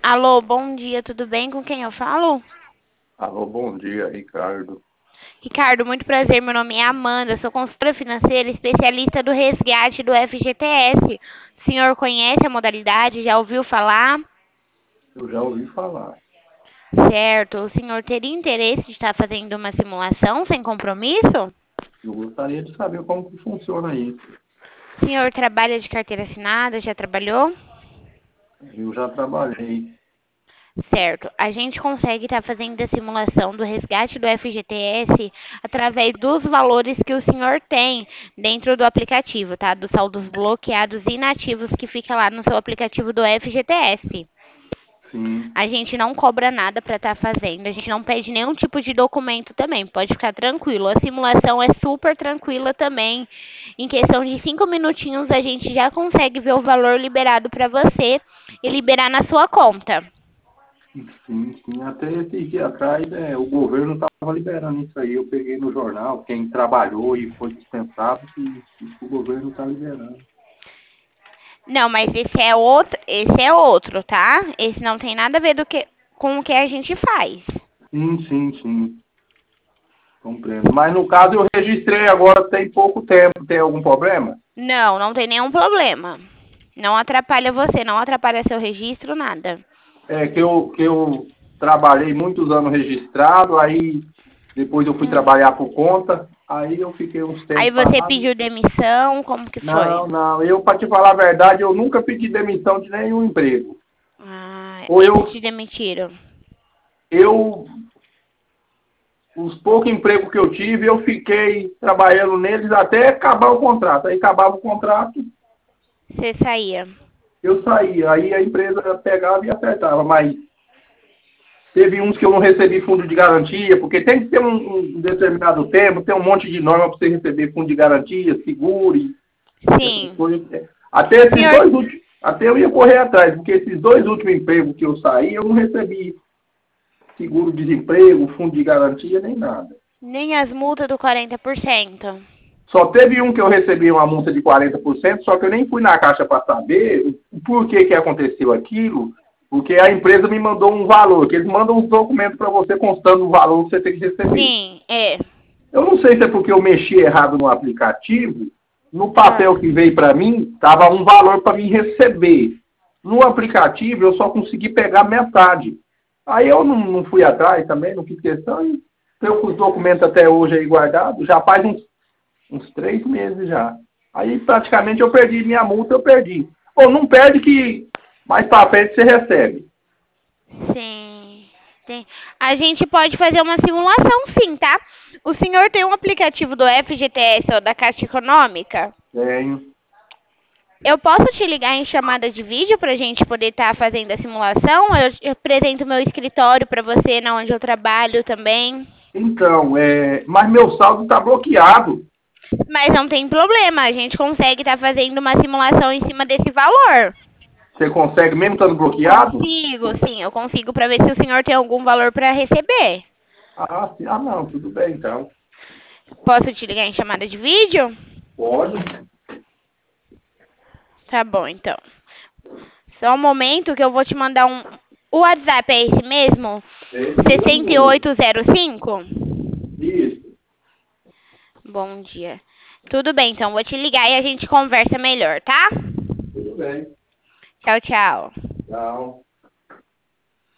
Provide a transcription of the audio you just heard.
Alô, bom dia, tudo bem? Com quem eu falo? Alô, bom dia, Ricardo. Ricardo, muito prazer. Meu nome é Amanda, sou consultora financeira especialista do resgate do FGTS. O senhor conhece a modalidade? Já ouviu falar? Eu já ouvi falar. Certo. O senhor teria interesse de estar fazendo uma simulação sem compromisso? Eu gostaria de saber como que funciona isso. O senhor trabalha de carteira assinada? Já trabalhou? Eu já trabalhei. Certo. A gente consegue estar fazendo a simulação do resgate do FGTS através dos valores que o senhor tem dentro do aplicativo, tá? Dos saldos bloqueados e inativos que fica lá no seu aplicativo do FGTS. Sim, A gente não cobra nada para estar fazendo, a gente não pede nenhum tipo de documento também, pode ficar tranquilo. A simulação é super tranquila também. Em questão de 5 minutinhos a gente já consegue ver o valor liberado para você e liberar na sua conta. sim. Até esse dia atrás, o governo estava liberando isso aí. Eu peguei no jornal, quem trabalhou e foi dispensado, que o governo está liberando. Não, mas esse é outro, tá? Esse não tem nada a ver com o que a gente faz. Sim. Compreendo. Mas no caso eu registrei agora tem pouco tempo. Tem algum problema? Não, não tem nenhum problema. Não atrapalha você, não atrapalha seu registro, nada. É que eu trabalhei muitos anos registrado, aí depois eu fui Hum. trabalhar por conta, aí eu fiquei uns Aí tempos você parado. pediu demissão, como que foi? Não, eu, para te falar a verdade, eu nunca pedi demissão de nenhum emprego. Ah, Ou eles te demitiram. eu, os poucos empregos que eu tive, eu fiquei trabalhando neles até acabar o contrato. Aí acabava o contrato, Você saía. eu saía. Aí a empresa pegava e acertava, mas teve uns que eu não recebi fundo de garantia, porque tem que ter um determinado tempo, tem um monte de norma para você receber fundo de garantia, seguro, essas Sim. coisas. Até esses Senhor, dois últimos, até eu ia correr atrás, porque esses dois últimos empregos que eu saí, eu não recebi seguro-desemprego, fundo de garantia, nem nada. nem as multas do 40%. Só teve um que eu recebi uma multa de 40%, só que eu nem fui na caixa para saber o porquê que aconteceu aquilo, porque a empresa me mandou um valor, que eles mandam uns documentos para você constando o valor que você tem que receber. Sim, é. Eu não sei se é porque eu mexi errado no aplicativo, no Ah, papel que veio para mim, estava um valor para mim receber. No aplicativo, eu só consegui pegar metade. Aí eu não fui atrás também, não fiz questão, e tenho com os documentos até hoje aí guardados, já faz uns 3 meses já. Aí praticamente eu perdi minha multa, eu perdi. Pô, não perde que mais para frente você recebe. sim. Tem. A gente pode fazer uma simulação, sim, tá? O senhor tem um aplicativo do FGTS ou da Caixa Econômica? Tenho. Eu posso te ligar em chamada de vídeo pra gente poder estar fazendo a simulação? Eu apresento meu escritório pra você, na onde eu trabalho também. Então, mas meu saldo está bloqueado. Mas não tem problema, a gente consegue estar fazendo uma simulação em cima desse valor. Você consegue mesmo estando bloqueado? Consigo, sim, eu consigo pra ver se o senhor tem algum valor pra receber. Ah, sim. Ah, não, tudo bem então. Posso te ligar em chamada de vídeo? Pode. Tá bom, então. Só um momento que eu vou te mandar um. O WhatsApp é esse mesmo? Esse sessenta e mesmo. oito zero cinco. Isso, Bom dia. Tudo bem, então vou te ligar e a gente conversa melhor, tá? tudo bem. Tchau, tchau. Tchau.